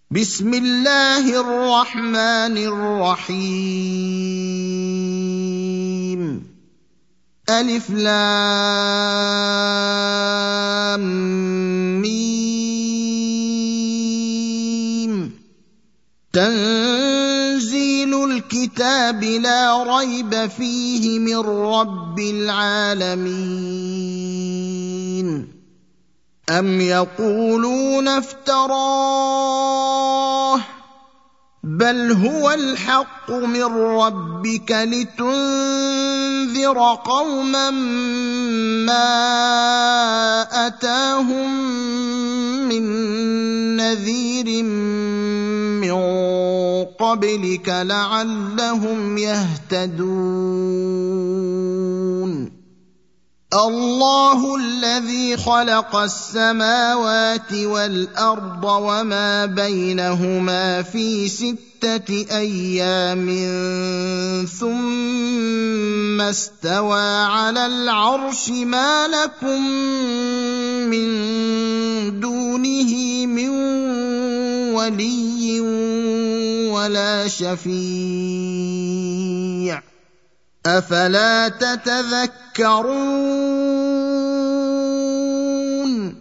بسم الله الرحمن الرحيم ألف لام ميم تنزيل الكتاب لا ريب فيه من رب العالمين أم يقولون افتراه بل هو الحق من ربك لتنذر قوما ما أتاهم من نذير من قبلك لعلهم يهتدون الله الذي خلق السماوات والأرض وما بينهما في 6 أيام ثم استوى على العرش ما لكم من دونه من ولي ولا شفيع أفلا تتذكرون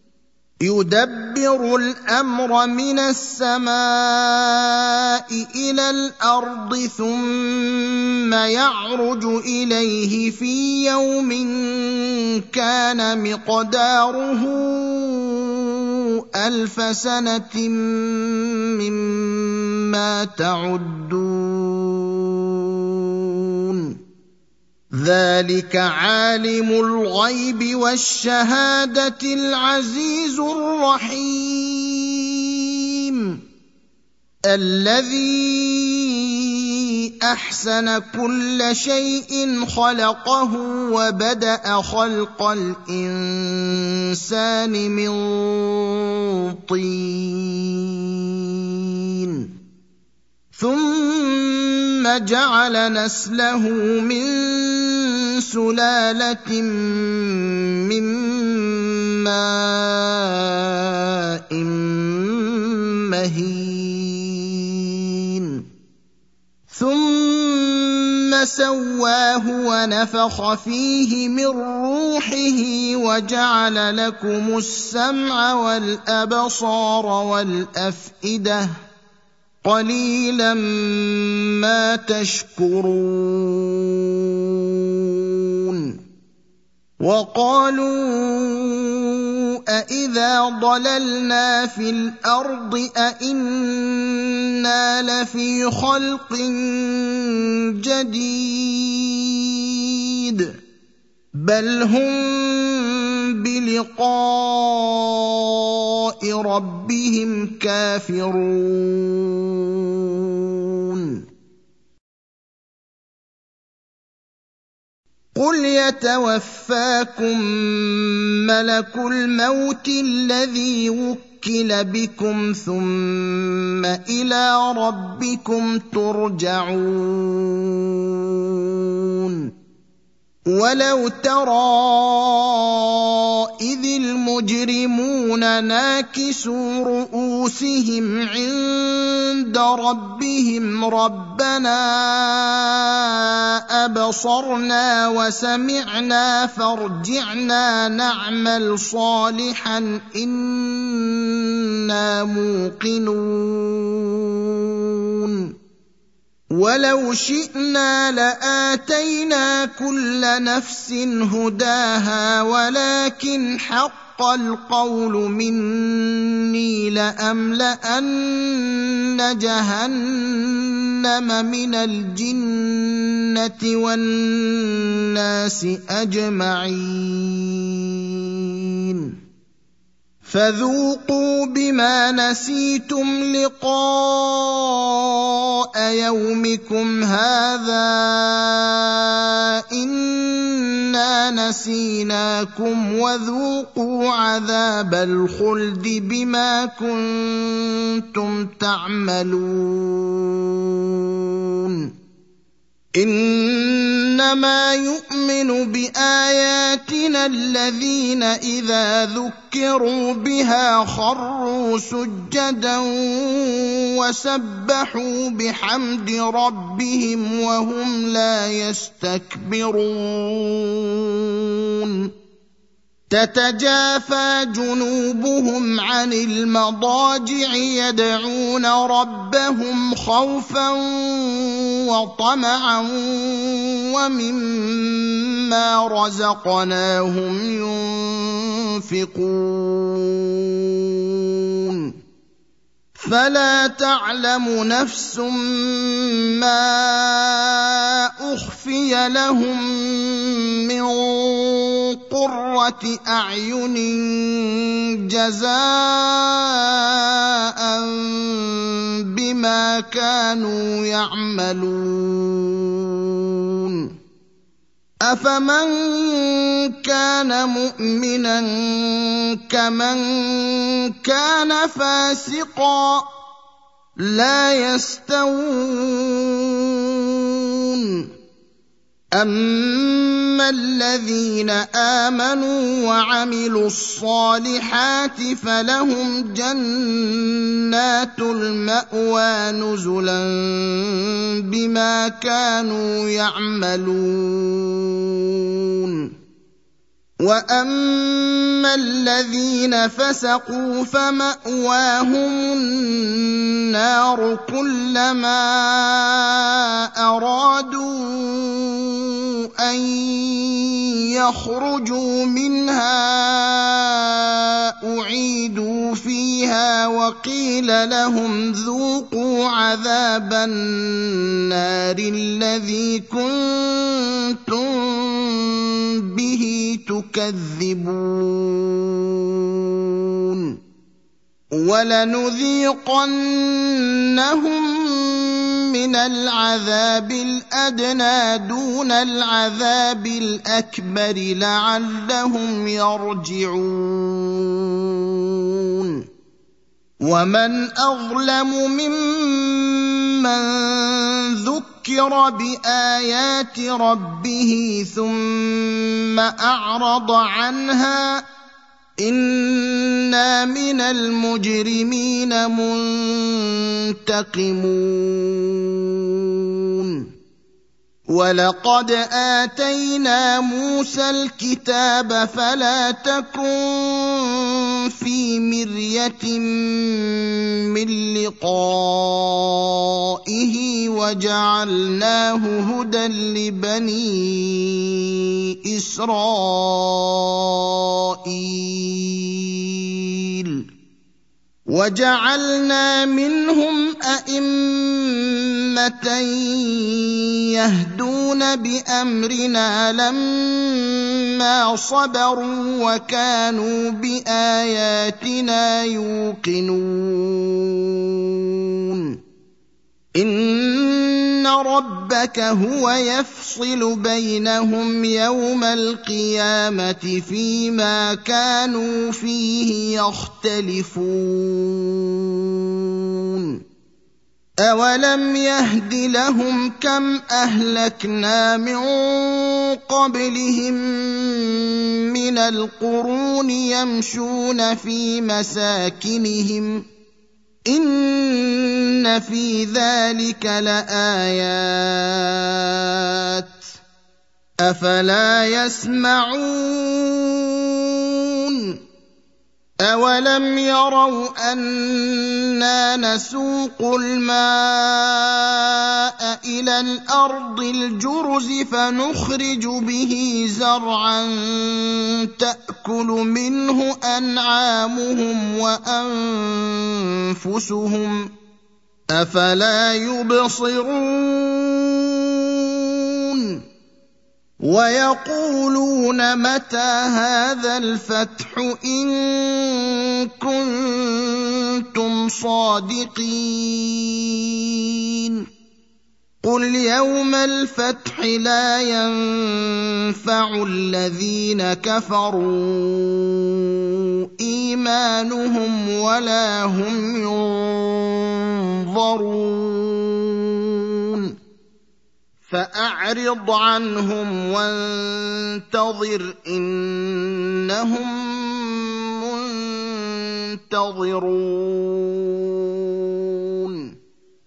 يدبر الأمر من السماء إلى الأرض ثم يعرج إليه في يوم كان مقداره 1000 سنة مما تعدون ذلك عالم الغيب والشهادة العزيز الرحيم الذي أحسن كل شيء خلقه وبدأ خلق الإنسان من طين ثم جعل نسله من سلالة من ماء مهين ثم سواه ونفخ فيه من روحه وجعل لكم السمع والأبصار والأفئدة قليلا ما تشكرون وقالوا أإذا ضللنا في الأرض أإنا لفي خلق جديد بل هم بلقاء ربهم كافرون قل يتوفاكم ملك الموت الذي وكل بكم ثم إلى ربكم ترجعون ولو ترى إذ المجرمون ناكسوا رؤوسهم عند ربهم ربنا أبصرنا وسمعنا فارجعنا نعمل صالحا إنا موقنون ولو شئنا لآتينا كل نفس هداها ولكن حق القول مني لأملأن جهنم من الجنة والناس أجمعين فذوقوا بما نسيتم لقاء يومكم هذا إنا نسيناكم وذوقوا عذاب الخلد بما كنتم تعملون إنما يؤمن بآياتنا الذين إذا ذكروا بها خروا سجدا وسبحوا بحمد ربهم وهم لا يستكبرون تتجافى جنوبهم عن المضاجع يدعون ربهم خوفا وطمعا ومما رزقناهم ينفقون فلا تعلم نفس ما أخفي لهم من قرة أعين جزاء بما كانوا يعملون أفمن كان مؤمنا كمن كان فاسقا لا يستوون أما الذين آمنوا وعملوا الصالحات فلهم جنات المأوى نزلا بما كانوا يعملون وأما الذين فسقوا فمأواهم النار كلما أرادوا أن يخرجوا منها أعيدوا فيها وقيل لهم ذوقوا عذاب النار الذي كنتم به تكذبون ولنذيقنهم من العذاب الأدنى دون العذاب الأكبر لعلهم يرجعون ومن أظلم ممن ذكر بآيات ربه ثم أعرض عنها إنا من المجرمين منتقمون ولقد آتينا موسى الكتاب فلا تكن في مرية من لقائه وجعلناه هدى لبني إسرائيل وجعلنا منهم أئمة يهدون بأمرنا لما صبروا وكانوا بآياتنا يوقنون إن ربك هو يفصل بينهم يوم القيامة فيما كانوا فيه يختلفون أولم يهد لهم كم أهلكنا من قبلهم من القرون يمشون في مساكنهم إن في ذلك لآيات أفلا يسمعون أولم يروا أنا نسوق الماء إلى الأرض الجرز فنخرج به زرعا تأكل منه أنعامهم وأنفسهم أفلا يبصرون ويقولون متى هذا الفتح إن كنتم صادقين قل يوم الفتح لا ينفع الذين كفروا إيمانهم ولا هم ينظرون فأعرض عنهم وانتظر إنهم منتظرون